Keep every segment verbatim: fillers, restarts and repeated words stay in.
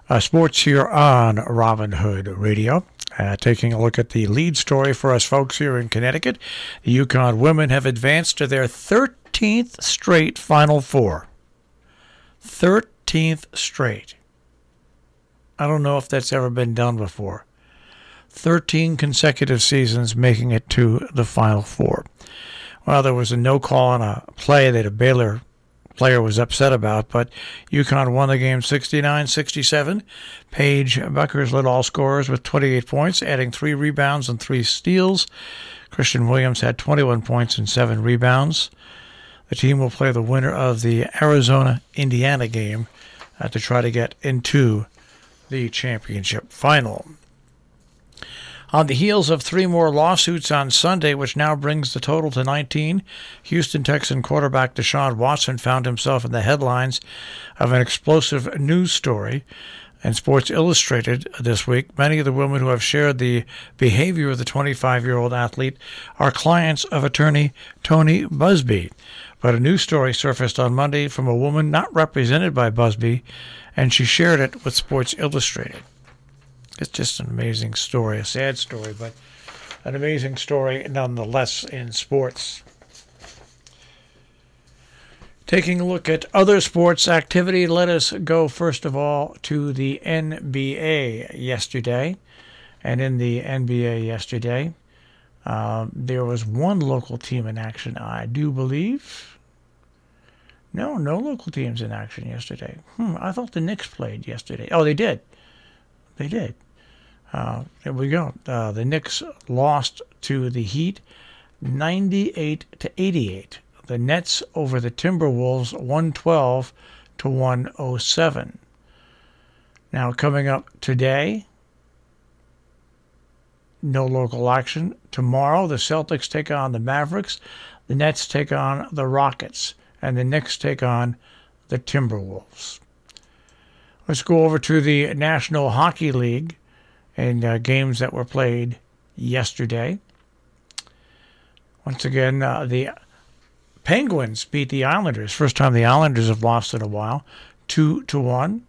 uh, sports here on Robin Hood Radio. Uh, taking a look at the lead story for us folks here in Connecticut. The UConn women have advanced to their thirteenth straight Final Four. thirteenth straight. I don't know if that's ever been done before. thirteen consecutive seasons making it to the Final Four. Well, there was a no call on a play that a Baylor player was upset about, but UConn won the game sixty-nine sixty-seven. Paige Buckers led all scorers with twenty-eight points, adding three rebounds and three steals. Christian Williams had twenty-one points and seven rebounds. The team will play the winner of the Arizona-Indiana game uh, to try to get into the championship final. On the heels of three more lawsuits on Sunday, which now brings the total to nineteen, Houston Texan quarterback Deshaun Watson found himself in the headlines of an explosive news story. In Sports Illustrated this week, many of the women who have shared the behavior of the twenty-five-year-old athlete are clients of attorney Tony Busby. But a news story surfaced on Monday from a woman not represented by Busby, and she shared it with Sports Illustrated. It's just an amazing story, a sad story, but an amazing story nonetheless in sports. Taking a look at other sports activity, let us go first of all to the N B A yesterday. And in the N B A yesterday, uh, there was one local team in action, I do believe. No, no local teams in action yesterday. Hmm, I thought the Knicks played yesterday. Oh, they did. They did. Uh, there we go. Uh, the Knicks lost to the Heat ninety-eight to eighty-eight. The Nets over the Timberwolves one twelve to one oh seven. Now coming up today, no local action. Tomorrow the Celtics take on the Mavericks, the Nets take on the Rockets, and the Knicks take on the Timberwolves. Let's go over to the National Hockey League and uh, games that were played yesterday. Once again, uh, the Penguins beat the Islanders. First time the Islanders have lost in a while, two to one.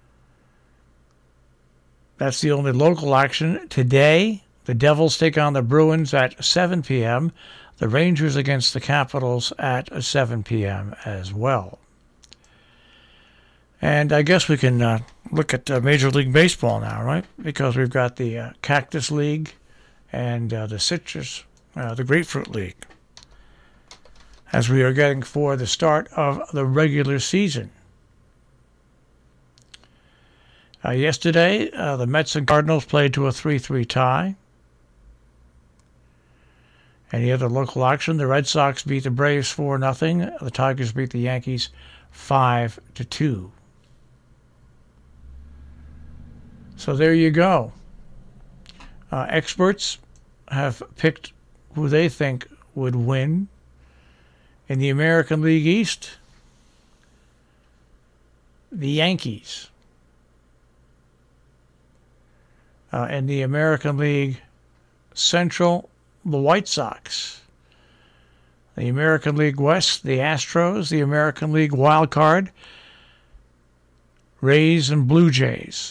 That's the only local action today. The Devils take on the Bruins at seven p.m. The Rangers against the Capitals at seven p.m. as well. And I guess we can uh, look at uh, Major League Baseball now, right? Because we've got the uh, Cactus League and uh, the Citrus, uh, the Grapefruit League, as we are getting for the start of the regular season. Uh, yesterday, uh, the Mets and Cardinals played to a three three tie. Any other local action? The Red Sox beat the Braves four nothing. The Tigers beat the Yankees five to two. So there you go. Uh, experts have picked who they think would win. In the American League East, the Yankees. Uh, in the American League Central, the White Sox. The American League West, the Astros. The American League Wild Card, Rays and Blue Jays.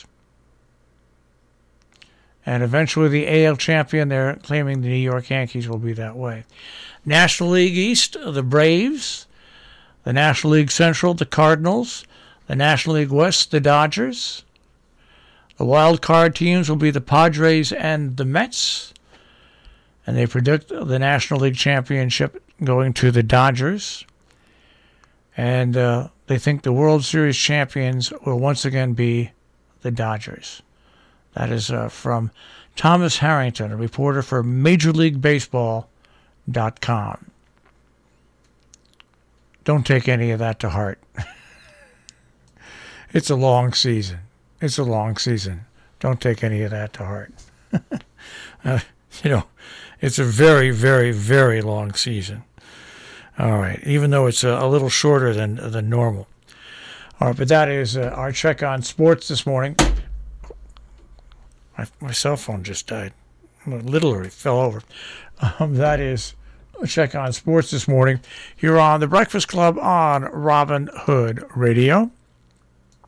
And eventually the A L champion, they're claiming the New York Yankees will be that way. National League East, the Braves. The National League Central, the Cardinals. The National League West, the Dodgers. The wild card teams will be the Padres and the Mets. And they predict the National League Championship going to the Dodgers. And uh, they think the World Series champions will once again be the Dodgers. That is uh, from Thomas Harrington, a reporter for Major League Baseball dot com. Don't take any of that to heart. It's a long season. It's a long season. Don't take any of that to heart. uh, you know, it's a very, very, very long season. All right, even though it's a, a little shorter than than normal. All right, but that is uh, our check on sports this morning. My, my cell phone just died. Literally fell over. Um, that is a check on sports this morning here on The Breakfast Club on Robin Hood Radio.